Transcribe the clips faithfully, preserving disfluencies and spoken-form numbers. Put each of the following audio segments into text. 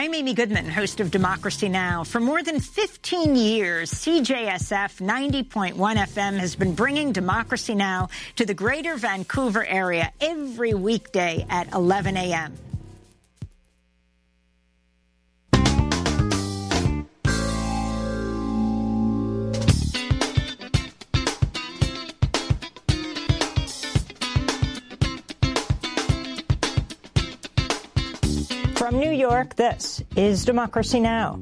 I'm Amy Goodman, host of Democracy Now! For more than fifteen years, C J S F ninety point one F M has been bringing Democracy Now! To the greater Vancouver area every weekday at eleven a m From New York, this is Democracy Now!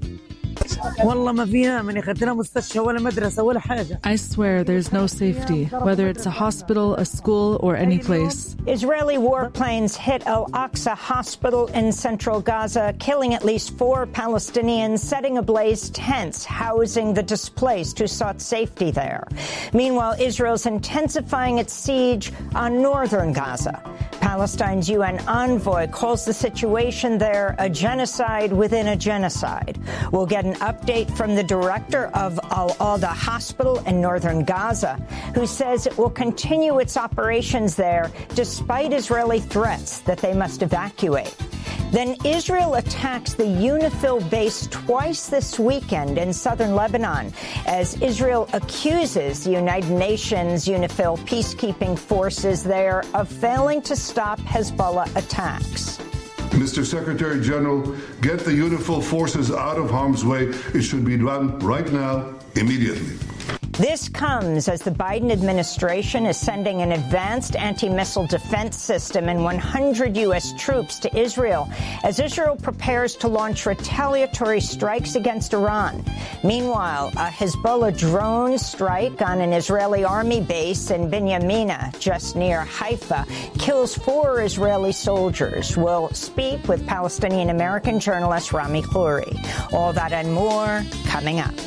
I swear there's no safety, whether it's a hospital, a school, or any place. Israeli warplanes hit Al-Aqsa Hospital in central Gaza, killing at least four Palestinians, setting ablaze tents housing the displaced who sought safety there. Meanwhile, Israel's intensifying its siege on northern Gaza. Palestine's U N envoy calls the situation there a genocide within a genocide. We'll get an update from the director of Al-Alda Hospital in northern Gaza, who says it will continue its operations there despite Israeli threats that they must evacuate. Then Israel attacks the UNIFIL base twice this weekend in southern Lebanon as Israel accuses the United Nations UNIFIL peacekeeping forces there of failing to stop Hezbollah attacks. Mister Secretary General, get the UNIFIL forces out of harm's way. It should be done right now, immediately. This comes as the Biden administration is sending an advanced anti-missile defense system and one hundred U S troops to Israel as Israel prepares to launch retaliatory strikes against Iran. Meanwhile, a Hezbollah drone strike on an Israeli army base in Binyamina, just near Haifa, kills four Israeli soldiers. We'll speak with Palestinian-American journalist Rami Khouri. All that and more coming up.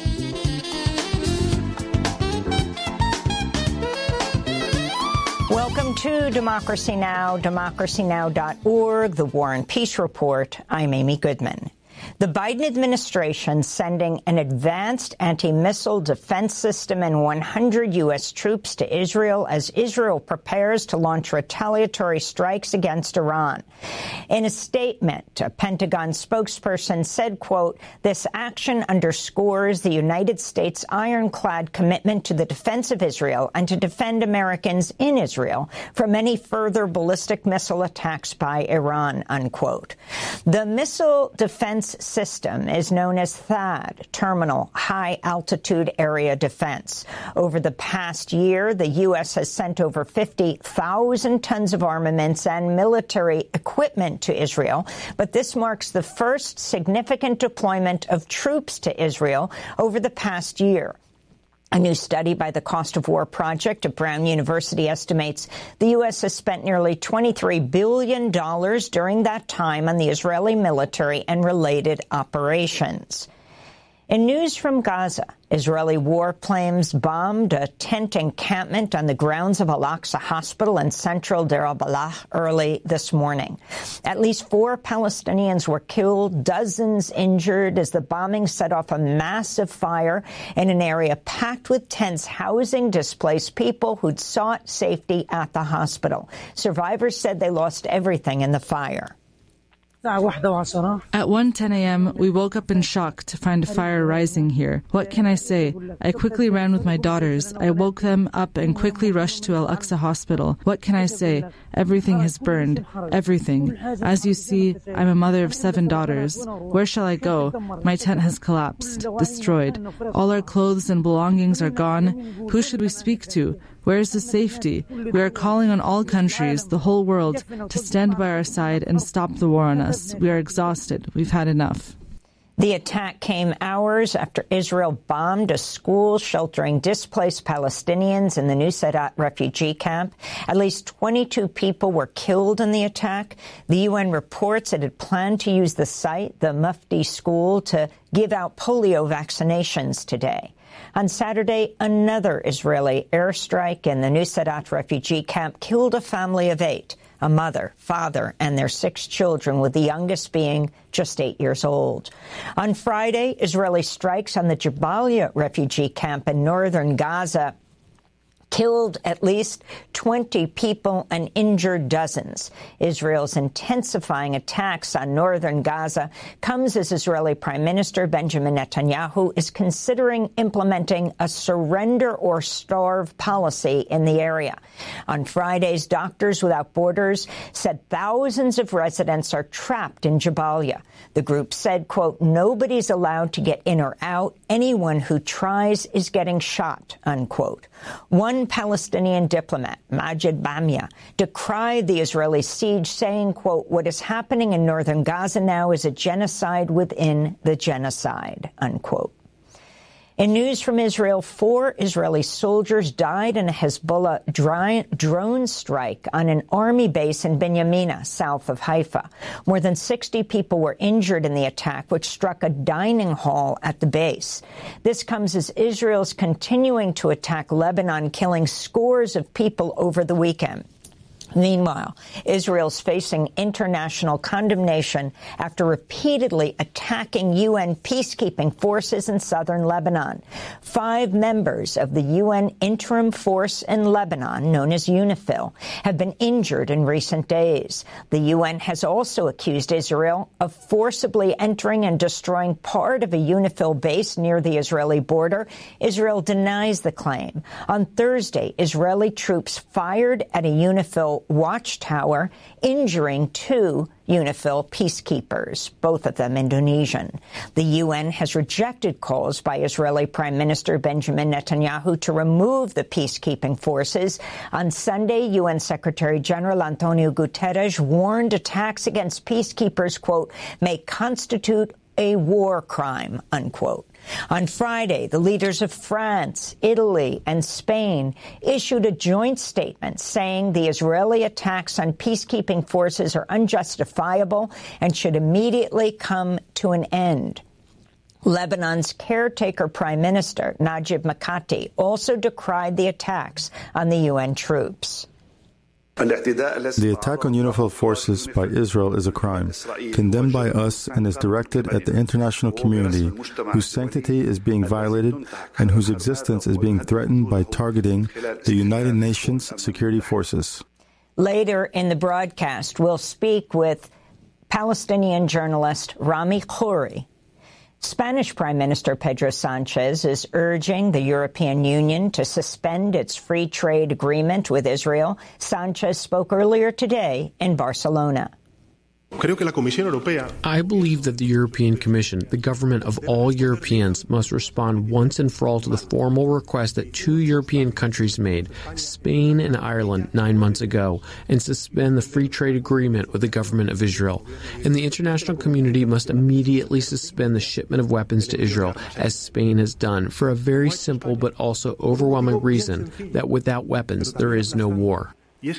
Welcome to Democracy Now!, democracy now dot org, the War and Peace Report. I'm Amy Goodman. The Biden administration sending an advanced anti-missile defense system and one hundred U S troops to Israel as Israel prepares to launch retaliatory strikes against Iran. In a statement, a Pentagon spokesperson said, quote, "This action underscores the United States' ironclad commitment to the defense of Israel and to defend Americans in Israel from any further ballistic missile attacks by Iran," unquote. The missile defense system is known as THAAD, Terminal High Altitude Area Defense. Over the past year, the U S has sent over fifty thousand tons of armaments and military equipment to Israel, but this marks the first significant deployment of troops to Israel over the past year. A new study by the Cost of War Project at Brown University estimates the U S has spent nearly twenty-three billion dollars during that time on the Israeli military and related operations. In news from Gaza, Israeli warplanes bombed a tent encampment on the grounds of Al-Aqsa Hospital in central Deir al-Balah early this morning. At least four Palestinians were killed, dozens injured as the bombing set off a massive fire in an area packed with tents housing displaced people who'd sought safety at the hospital. Survivors said they lost everything in the fire. At one ten a m, we woke up in shock to find a fire rising here. What can I say? I quickly ran with my daughters. I woke them up and quickly rushed to Al-Aqsa Hospital. What can I say? Everything has burned. Everything. As you see, I'm a mother of seven daughters. Where shall I go? My tent has collapsed, destroyed. All our clothes and belongings are gone. Who should we speak to? Where is the safety? We are calling on all countries, the whole world, to stand by our side and stop the war on us. We are exhausted. We've had enough. The attack came hours after Israel bombed a school sheltering displaced Palestinians in the Nuseirat refugee camp. At least twenty-two people were killed in the attack. The U N reports it had planned to use the site, the Mufti School, to give out polio vaccinations today. On Saturday, another Israeli airstrike in the Nuseirat refugee camp killed a family of eight, a mother, father, and their six children, with the youngest being just eight years old. On Friday, Israeli strikes on the Jabalia refugee camp in northern Gaza killed at least twenty people and injured dozens. Israel's intensifying attacks on northern Gaza comes as Israeli Prime Minister Benjamin Netanyahu is considering implementing a surrender or starve policy in the area. On Fridays, Doctors Without Borders said thousands of residents are trapped in Jabalia. The group said, quote, nobody's allowed to get in or out. Anyone who tries is getting shot, unquote. One Palestinian diplomat, Majid Bamia, decried the Israeli siege, saying, quote, what is happening in northern Gaza now is a genocide within the genocide, unquote. In news from Israel, four Israeli soldiers died in a Hezbollah dry, drone strike on an army base in Binyamina, south of Haifa. More than sixty people were injured in the attack, which struck a dining hall at the base. This comes as Israel's continuing to attack Lebanon, killing scores of people over the weekend. Meanwhile, Israel's facing international condemnation after repeatedly attacking U N peacekeeping forces in southern Lebanon. Five members of the U N interim force in Lebanon, known as UNIFIL, have been injured in recent days. The U N has also accused Israel of forcibly entering and destroying part of a UNIFIL base near the Israeli border. Israel denies the claim. On Thursday, Israeli troops fired at a UNIFIL watchtower, injuring two UNIFIL peacekeepers, both of them Indonesian. The U N has rejected calls by Israeli Prime Minister Benjamin Netanyahu to remove the peacekeeping forces. On Sunday, U N Secretary General Antonio Guterres warned attacks against peacekeepers, quote, may constitute a war crime, unquote. On Friday, the leaders of France, Italy, and Spain issued a joint statement saying the Israeli attacks on peacekeeping forces are unjustifiable and should immediately come to an end. Lebanon's caretaker prime minister, Najib Mikati, also decried the attacks on the U N troops. The attack on UNIFIL forces by Israel is a crime, condemned by us and is directed at the international community, whose sanctity is being violated and whose existence is being threatened by targeting the United Nations security forces. Later in the broadcast, we'll speak with Palestinian journalist Rami Khouri. Spanish Prime Minister Pedro Sanchez is urging the European Union to suspend its free trade agreement with Israel. Sanchez spoke earlier today in Barcelona. I believe that the European Commission, the government of all Europeans, must respond once and for all to the formal request that two European countries made, Spain and Ireland, nine months ago, and suspend the free trade agreement with the government of Israel. And the international community must immediately suspend the shipment of weapons to Israel, as Spain has done, for a very simple but also overwhelming reason, that without weapons there is no war.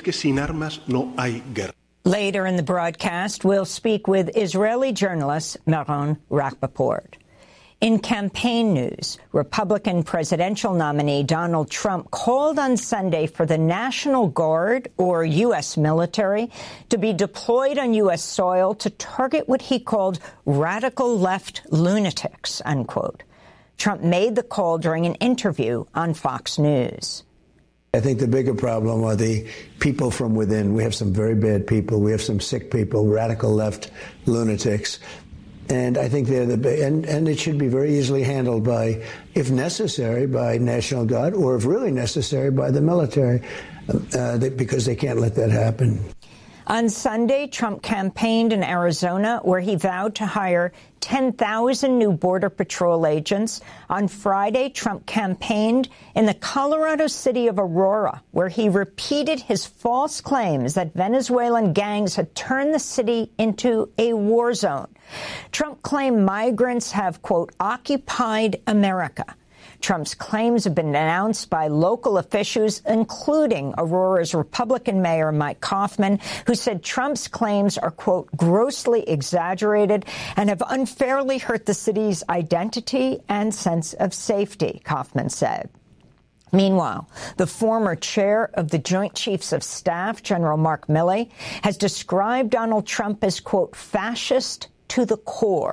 Later in the broadcast, we'll speak with Israeli journalist Meron Rapaport. In campaign news, Republican presidential nominee Donald Trump called on Sunday for the National Guard, or U S military, to be deployed on U S soil to target what he called radical left lunatics, unquote. Trump made the call during an interview on Fox News. I think the bigger problem are the people from within. We have some very bad people. We have some sick people, radical left lunatics. And I think they're the big, and, and it should be very easily handled by, if necessary, by National Guard, or if really necessary, by the military, uh, they, because they can't let that happen. On Sunday, Trump campaigned in Arizona, where he vowed to hire ten thousand new Border Patrol agents. On Friday, Trump campaigned in the Colorado city of Aurora, where he repeated his false claims that Venezuelan gangs had turned the city into a war zone. Trump claimed migrants have, quote, occupied America. Trump's claims have been denounced by local officials, including Aurora's Republican Mayor Mike Kaufman, who said Trump's claims are, quote, grossly exaggerated and have unfairly hurt the city's identity and sense of safety, Kaufman said. Meanwhile, the former chair of the Joint Chiefs of Staff, General Mark Milley, has described Donald Trump as, quote, fascist to the core,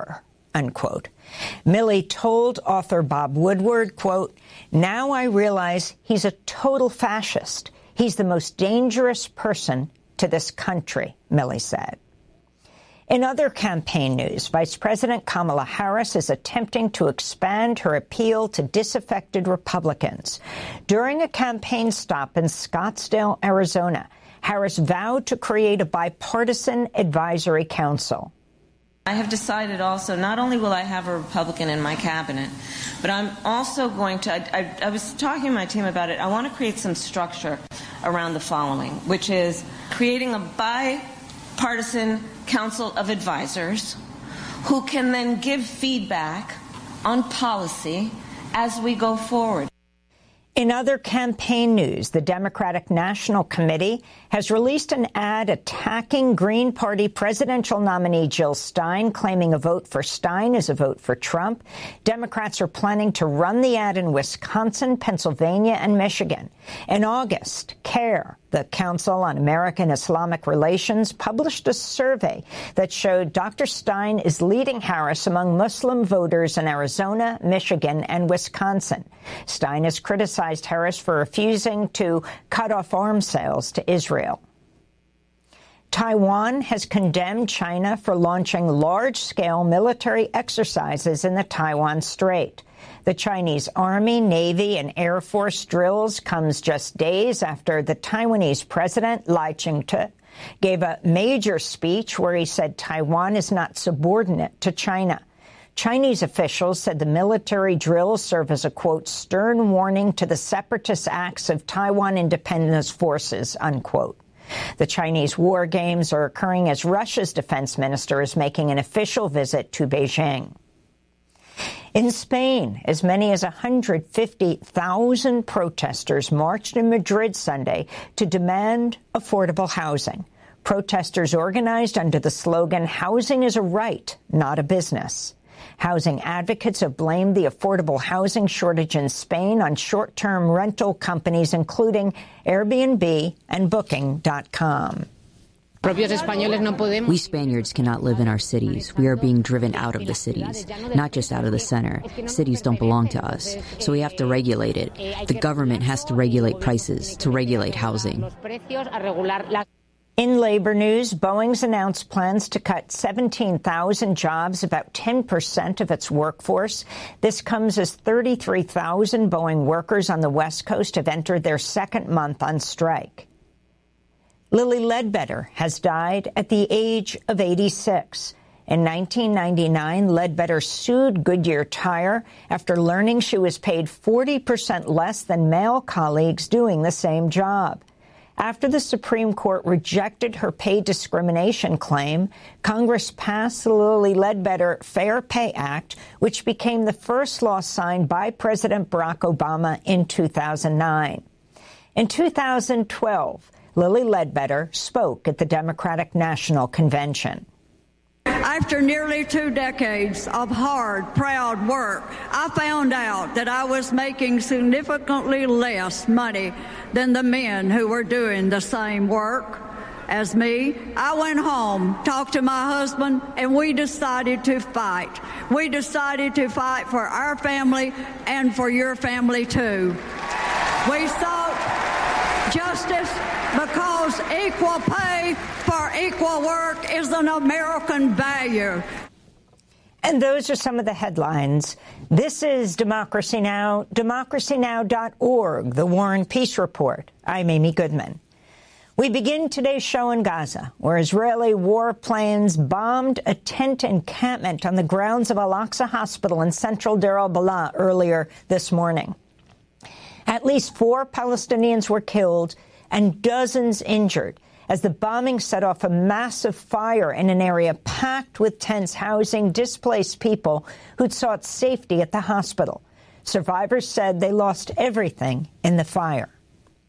unquote. Milley told author Bob Woodward, quote, "Now I realize he's a total fascist. He's the most dangerous person to this country," Milley said. In other campaign news, Vice President Kamala Harris is attempting to expand her appeal to disaffected Republicans. During a campaign stop in Scottsdale, Arizona, Harris vowed to create a bipartisan advisory council. I have decided also, not only will I have a Republican in my cabinet, but I'm also going to, I, I, I was talking to my team about it, I want to create some structure around the following, which is creating a bipartisan council of advisors who can then give feedback on policy as we go forward. In other campaign news, the Democratic National Committee has released an ad attacking Green Party presidential nominee Jill Stein, claiming a vote for Stein is a vote for Trump. Democrats are planning to run the ad in Wisconsin, Pennsylvania, and Michigan. In August, CARE, the Council on American Islamic Relations, published a survey that showed Doctor Stein is leading Harris among Muslim voters in Arizona, Michigan, and Wisconsin. Stein has criticized Harris for refusing to cut off arms sales to Israel. Taiwan has condemned China for launching large-scale military exercises in the Taiwan Strait. The Chinese Army, Navy, and Air Force drills comes just days after the Taiwanese president, Lai Ching-te, gave a major speech where he said Taiwan is not subordinate to China. Chinese officials said the military drills serve as a, quote, stern warning to the separatist acts of Taiwan independence forces, unquote. The Chinese war games are occurring as Russia's defense minister is making an official visit to Beijing. In Spain, as many as one hundred fifty thousand protesters marched in Madrid Sunday to demand affordable housing. Protesters organized under the slogan, "Housing is a right, not a business." Housing advocates have blamed the affordable housing shortage in Spain on short-term rental companies, including Airbnb and Booking dot com. We Spaniards cannot live in our cities. We are being driven out of the cities, not just out of the center. Cities don't belong to us, so we have to regulate it. The government has to regulate prices, to regulate housing. In labor news, Boeing's announced plans to cut seventeen thousand jobs, about ten percent of its workforce. This comes as thirty-three thousand Boeing workers on the West Coast have entered their second month on strike. Lilly Ledbetter has died at the age of eighty-six. In nineteen ninety-nine, Ledbetter sued Goodyear Tire after learning she was paid forty percent less than male colleagues doing the same job. After the Supreme Court rejected her pay discrimination claim, Congress passed the Lilly Ledbetter Fair Pay Act, which became the first law signed by President Barack Obama in two thousand nine. In two thousand twelve, Lilly Ledbetter spoke at the Democratic National Convention. After nearly two decades of hard, proud work, I found out that I was making significantly less money than the men who were doing the same work as me. I went home, talked to my husband, and we decided to fight. We decided to fight for our family and for your family, too. We sought justice because equal pay for equal work is an American value. And those are some of the headlines. This is Democracy Now!, democracy now dot org, the War and Peace Report. I'm Amy Goodman. We begin today's show in Gaza, where Israeli warplanes bombed a tent encampment on the grounds of Al-Aqsa Hospital in central Deir al-Balah earlier this morning. At least four Palestinians were killed and dozens injured as the bombing set off a massive fire in an area packed with tents housing displaced people who'd sought safety at the hospital. Survivors said they lost everything in the fire.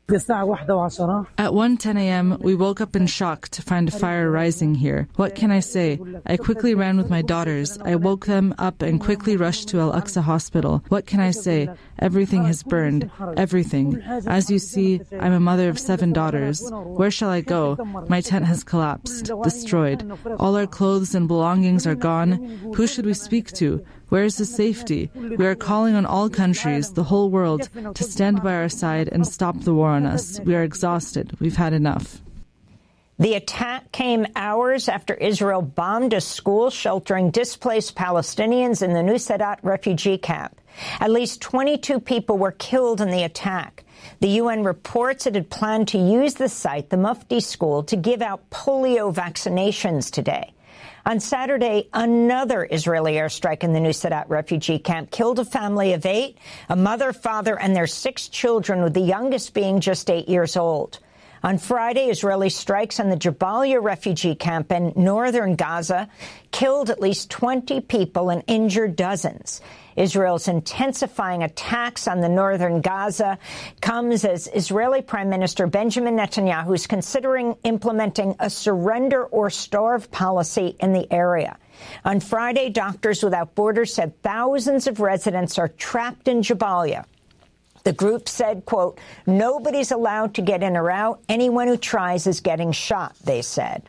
At one ten a.m., we woke up in shock to find a fire rising here. What can I say? I quickly ran with my daughters. I woke them up and quickly rushed to Al-Aqsa Hospital. What can I say? Everything has burned. Everything. As you see, I'm a mother of seven daughters. Where shall I go? My tent has collapsed, destroyed. All our clothes and belongings are gone. Who should we speak to? Where is the safety? We are calling on all countries, the whole world, to stand by our side and stop the war on us. We are exhausted. We've had enough. The attack came hours after Israel bombed a school sheltering displaced Palestinians in the Nuseirat refugee camp. At least twenty-two people were killed in the attack. The U N reports it had planned to use the site, the Mufti School, to give out polio vaccinations today. On Saturday, another Israeli airstrike in the Nuseirat refugee camp killed a family of eight, a mother, father, and their six children, with the youngest being just eight years old. On Friday, Israeli strikes on the Jabalia refugee camp in northern Gaza killed at least twenty people and injured dozens. Israel's intensifying attacks on the northern Gaza comes as Israeli Prime Minister Benjamin Netanyahu is considering implementing a surrender or starve policy in the area. On Friday, Doctors Without Borders said thousands of residents are trapped in Jabalia. The group said, quote, nobody's allowed to get in or out. Anyone who tries is getting shot, they said.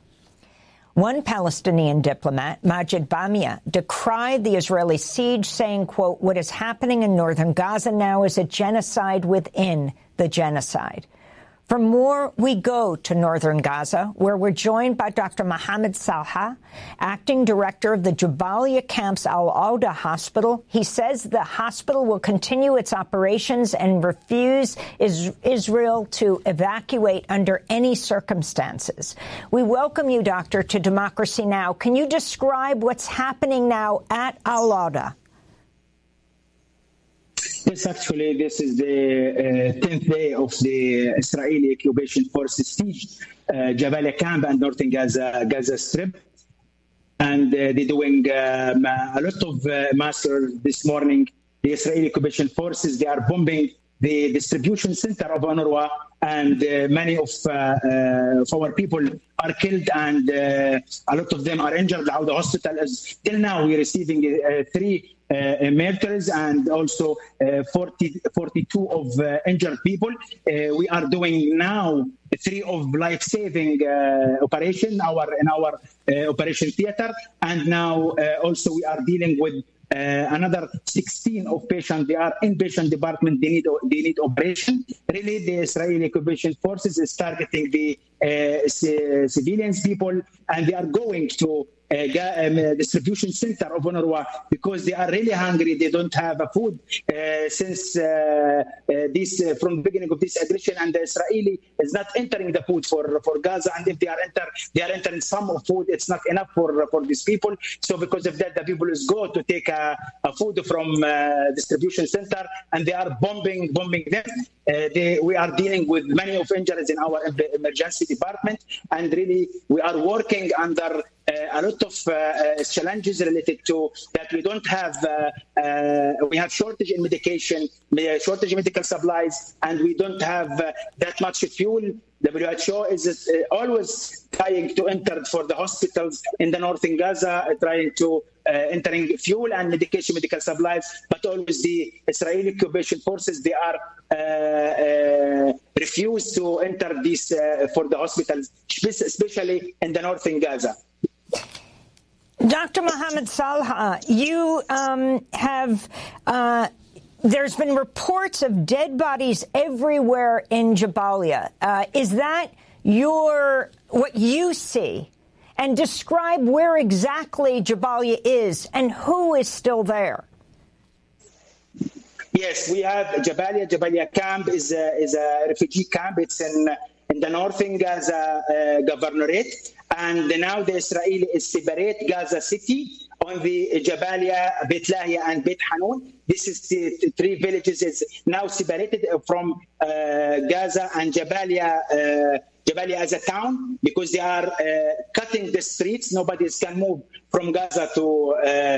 One Palestinian diplomat, Majid Bamia, decried the Israeli siege, saying, quote, what is happening in northern Gaza now is a genocide within the genocide. For more, we go to northern Gaza, where we're joined by Doctor Mohammed Salha, acting director of the Jabalia camp's Al-Auda Hospital. He says the hospital will continue its operations and refuse is Israel to evacuate under any circumstances. We welcome you, Doctor, to Democracy Now! Can you describe what's happening now at Al-Auda? Yes, actually, this is the uh, tenth day of the Israeli occupation forces siege, uh, Jabalia camp and northern Gaza, Gaza Strip. And uh, they're doing um, a lot of uh, massacre this morning. The Israeli occupation forces, they are bombing the distribution center of UNRWA, and uh, many of, uh, uh, of our people are killed, and uh, a lot of them are injured. Now the hospital is, till now, we're receiving uh, three Uh, murders and also uh, forty, forty-two of uh, injured people. Uh, we are doing now three of life-saving uh, operation our in our uh, operation theater, and now uh, also we are dealing with uh, another sixteen of patients. They are inpatient department. They need they need operation. Really, the Israeli occupation forces is targeting the uh, c- civilians people, and they are going to Uh, um, uh, distribution center of UNRWA because they are really hungry. They don't have a food uh, since uh, uh, this uh, from the beginning of this aggression, and the Israeli is not entering the food for, for Gaza. And if they are enter, they are entering some of food. It's not enough for for these people. So because of that, the people is go to take a, a food from uh, distribution center, and they are bombing bombing them. Uh, they, we are dealing with many of injuries in our emergency department, and really we are working under Uh, a lot of uh, uh, challenges related to that. We don't have, uh, uh, we have shortage in medication, shortage in medical supplies, and we don't have uh, that much fuel. W H O is uh, always trying to enter for the hospitals in the northern Gaza, uh, trying to uh, entering fuel and medication, medical supplies, but always the Israeli occupation forces, they are uh, uh, refuse to enter these uh, for the hospitals, especially in the northern Gaza. Doctor Mohammed Salha, you um, have, uh, there's been reports of dead bodies everywhere in Jabalia. Uh, is that your, what you see? And describe where exactly Jabalia is and who is still there. Yes, we have Jabalia. Jabalia camp is a, is a refugee camp. It's in, in the northern Gaza uh, governorate. And now the Israeli is separate Gaza city on the Jabalia, Beit Lahia, and Beit Hanun. This is the three villages is now separated from uh, Gaza and Jabalia, uh, Jabalia as a town, because they are uh, cutting the streets. Nobody can move from Gaza to uh, uh,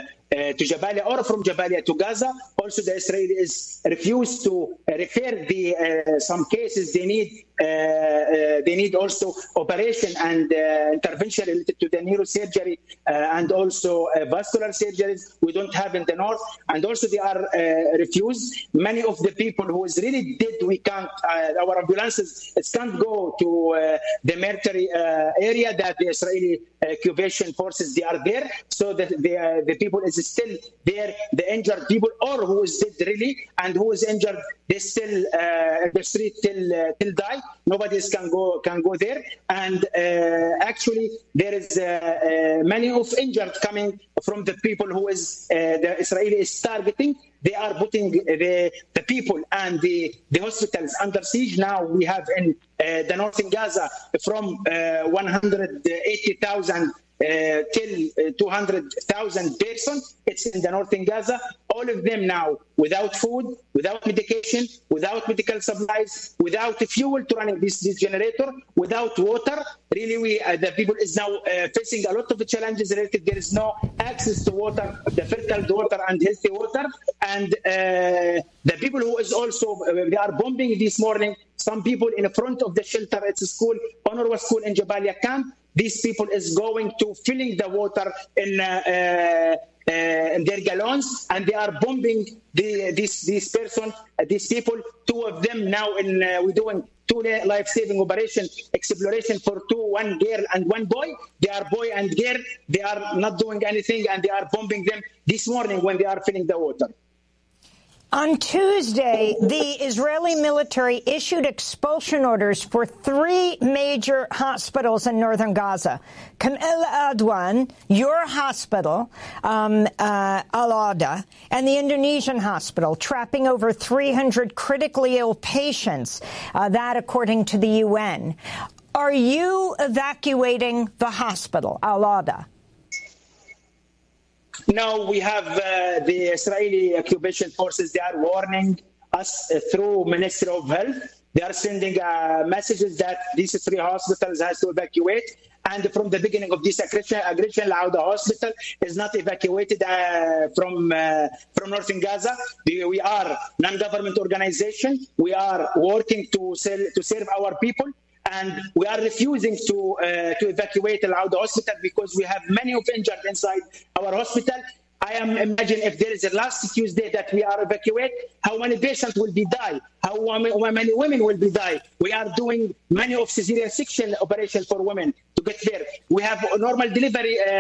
to Jabalia or from Jabalia to Gaza. Also, the Israelis refuse to refer the uh, some cases they need. Uh, uh, they need also operation and uh, intervention related to the neurosurgery uh, and also uh, vascular surgeries we don't have in the north, and also they are uh, refused. Many of the people who is really dead, we can't. Uh, our ambulances can't go to uh, the military uh, area that the Israeli occupation forces they are there, so that the uh, the people is still there. The injured people or who is dead really and who is injured, they still uh, in the street till uh, till die. Nobody can go can go there, and uh, actually there is uh, uh, many of injured coming from the people who is uh, the Israeli is targeting. They are putting the the people and the the hospitals under siege. Now we have in uh, the northern Gaza from uh, one hundred eighty thousand uh, till uh, two hundred thousand persons. It's in the northern Gaza. All of them now without food, without medication, without medical supplies, without fuel to running this, this generator, without water. Really, we uh, the people is now uh, facing a lot of challenges related. There is no access to water, the filtered water and healthy water. And uh, the people who is also, uh, they are bombing this morning. Some people in front of the shelter, it's a school, Honorwa school in Jabalia camp. These people is going to filling the water in uh, uh, uh, in their gallons, and they are bombing the, this this person, uh, these people. Two of them now in uh, we're doing two life-saving operation exploration for two, one girl and one boy. They are boy and girl. They are not doing anything, and they are bombing them this morning when they are filling the water. On Tuesday, the Israeli military issued expulsion orders for three major hospitals in northern Gaza. Kamel Adwan, your hospital, um, uh, Al-Ada, and the Indonesian hospital, trapping over three hundred critically ill patients, uh, that according to the U N. Are you evacuating the hospital, Al-Ada? No, we have uh, the Israeli occupation forces. They are warning us uh, through Ministry of Health. They are sending uh, messages that these three hospitals has to evacuate. And from the beginning of this aggression, aggression Al-Ada Hospital is not evacuated uh, from uh, from northern Gaza. We are non-government organization. We are working to sell, to serve our people. And we are refusing to uh, to evacuate Al-Ada Hospital because we have many of injured inside our hospital. I am imagine if there is a last Tuesday that we are evacuate, how many patients will be die? How many women will be die? We are doing many of cesarean section operation for women to get there. We have a normal delivery um,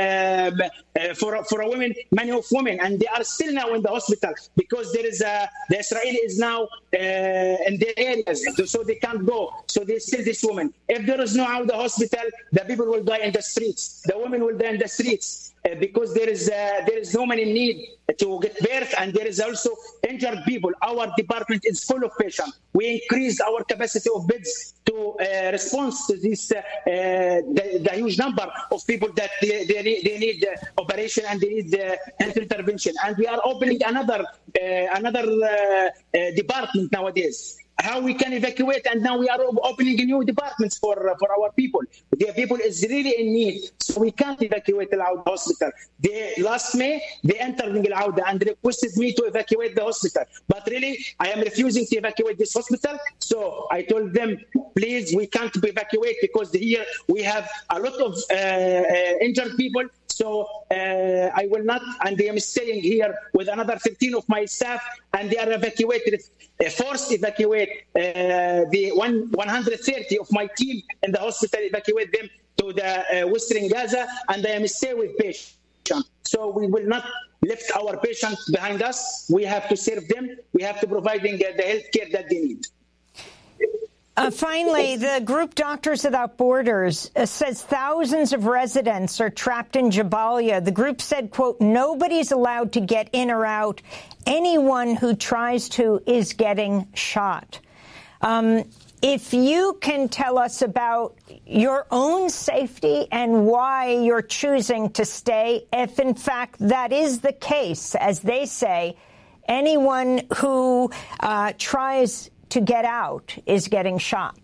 uh, for for a women, many of women, and they are still now in the hospital because there is a the Israeli is now uh, in their areas, so they can't go. So they still this woman. If there is no out the hospital, the people will die in the streets. The women will die in the streets. Uh, because there is uh, there is no many need to get birth, and there is also injured people. Our department is full of patients. We increased our capacity of beds to uh, respond to this uh, uh, the, the huge number of people that they, they need, they need uh, operation and they need uh, health intervention. And we are opening another uh, another uh, uh, department nowadays. How we can evacuate, and now we are opening new departments for uh, for our people. The people is really in need, so we can't evacuate Al-Ada Hospital. They, last May, they entered Al-Ada and requested me to evacuate the hospital. But really, I am refusing to evacuate this hospital. So I told them, please, we can't evacuate because here we have a lot of uh, uh, injured people. So uh, I will not, and I am staying here with another fifteen of my staff, and they are evacuated, uh, forced evacuate uh, the one, one hundred thirty of my team in the hospital, evacuate them to the uh, western Gaza, and I am stay with patients. So we will not lift our patients behind us. We have to serve them. We have to provide them the health care that they need. Uh, finally, the group Doctors Without Borders uh, says thousands of residents are trapped in Jabalia. The group said, quote, nobody's allowed to get in or out. Anyone who tries to is getting shot. Um, if you can tell us about your own safety and why you're choosing to stay, if in fact that is the case, as they say, anyone who uh, tries to get out is getting shot.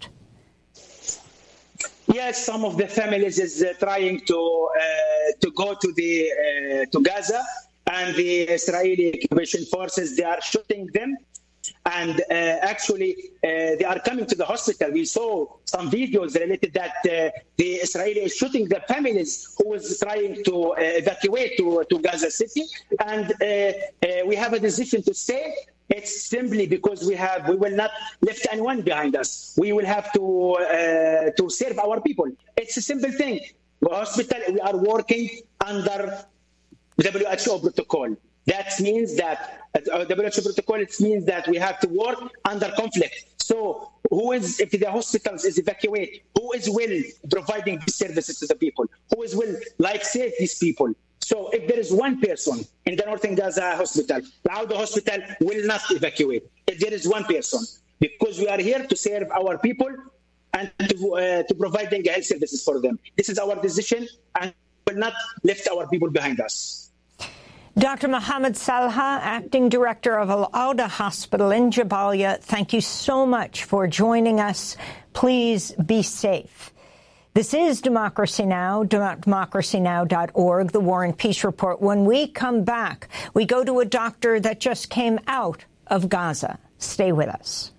Yes, some of the families is uh, trying to uh, to go to the uh, to Gaza, and the Israeli occupation forces, they are shooting them. And uh, actually, uh, they are coming to the hospital. We saw some videos related that uh, the Israeli is shooting the families who was trying to uh, evacuate to, to Gaza City. And uh, uh, we have a decision to stay. It's simply because we have we will not left anyone behind us. We will have to uh, to serve our people. It's a simple thing. The hospital, we are working under W H O protocol. That means that uh, W H O protocol, it means that we have to work under conflict. So who is, if the hospitals is evacuated, who is will providing these services to the people? Who is will like save these people? So if there is one person in the Northern Gaza hospital, now the hospital will not evacuate. If there is one person, because we are here to serve our people and to, uh, to providing health services for them. This is our decision, and we will not lift our people behind us. Doctor Mohammed Salha, Acting Director of Al-Auda Hospital in Jabalia, thank you so much for joining us. Please be safe. This is Democracy Now!, democracy now dot org, the War and Peace Report. When we come back, we go to a doctor that just came out of Gaza. Stay with us.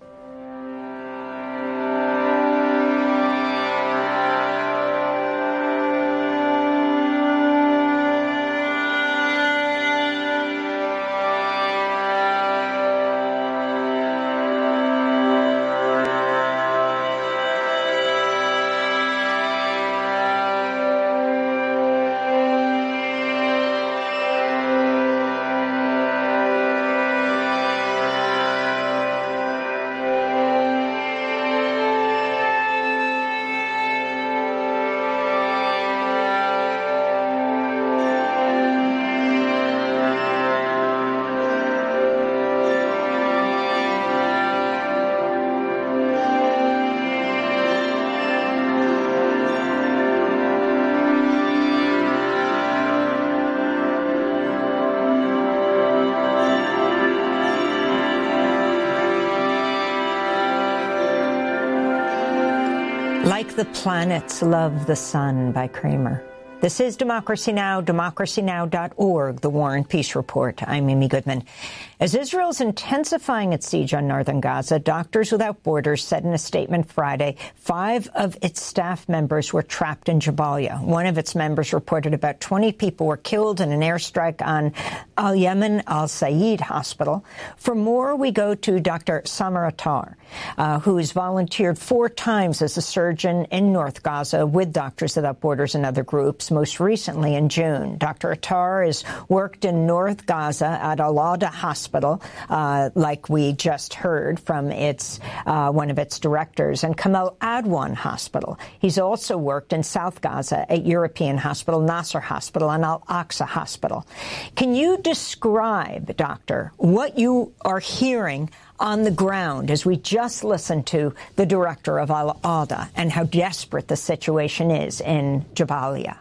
Like the Planets Love the Sun by Kramer. This is Democracy Now!, democracy now dot org, the War and Peace Report. I'm Amy Goodman. As Israel's intensifying its siege on northern Gaza, Doctors Without Borders said in a statement Friday five of its staff members were trapped in Jabalia. One of its members reported about twenty people were killed in an airstrike on Al-Yemen Al-Sayed Hospital. For more, we go to Doctor Samer Attar, uh, who has volunteered four times as a surgeon in North Gaza with Doctors Without Borders and other groups, most recently in June. Doctor Attar has worked in North Gaza at Al-Auda Hospital, uh, like we just heard from its uh, one of its directors, and Kamal Adwan Hospital. He's also worked in South Gaza at European Hospital, Nasser Hospital, and Al-Aqsa Hospital. Can you describe, Doctor, what you are hearing on the ground as we just listened to the director of Al-Auda and how desperate the situation is in Jabalia?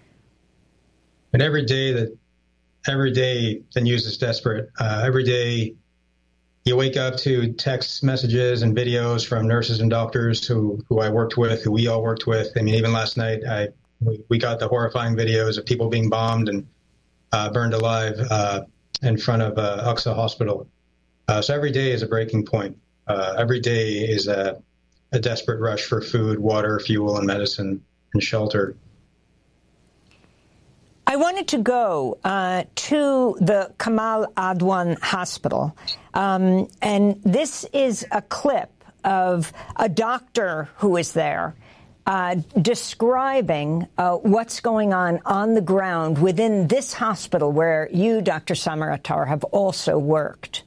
And every day that every day the news is desperate. Uh, every day you wake up to text messages and videos from nurses and doctors who, who I worked with, who we all worked with. I mean, even last night, I we, we got the horrifying videos of people being bombed and uh, burned alive uh, in front of uh, Aqsa Hospital. Uh, so every day is a breaking point. Uh, every day is a, a desperate rush for food, water, fuel, and medicine and shelter. I wanted to go uh, to the Kamal Adwan Hospital, um, and this is a clip of a doctor who is there uh, describing uh, what's going on on the ground within this hospital where you, Doctor Samer Attar, have also worked.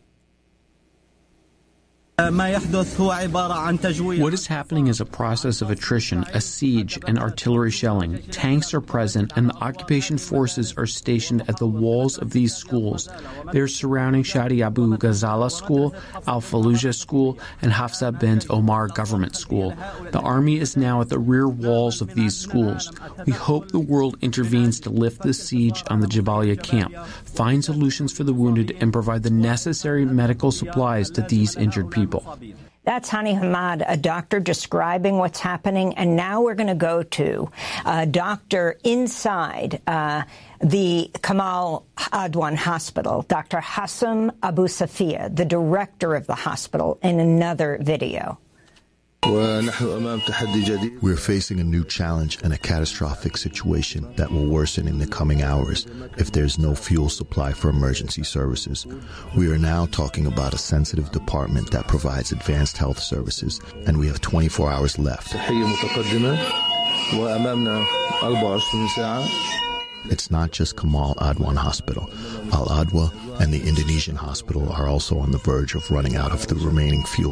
What is happening is a process of attrition, a siege, and artillery shelling. Tanks are present, and the occupation forces are stationed at the walls of these schools. They are surrounding Shadi Abu Ghazala School, Al-Fallujah School, and Hafsa bint Omar Government School. The army is now at the rear walls of these schools. We hope the world intervenes to lift the siege on the Jabalia camp, find solutions for the wounded, and provide the necessary medical supplies to these injured people. That's Hani Hammad, a doctor describing what's happening. And now we're going to go to a doctor inside uh, the Kamal Adwan Hospital, Doctor Hassam Abu Safia, the director of the hospital, in another video. We're facing a new challenge and a catastrophic situation that will worsen in the coming hours if there's no fuel supply for emergency services. We are now talking about a sensitive department that provides advanced health services, and we have twenty-four hours left. It's not just Kamal Adwan Hospital. Al Adwa and the Indonesian hospital are also on the verge of running out of the remaining fuel.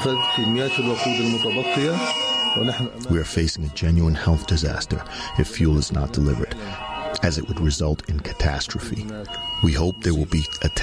We are facing a genuine health disaster if fuel is not delivered, as it would result in catastrophe. We hope there will be a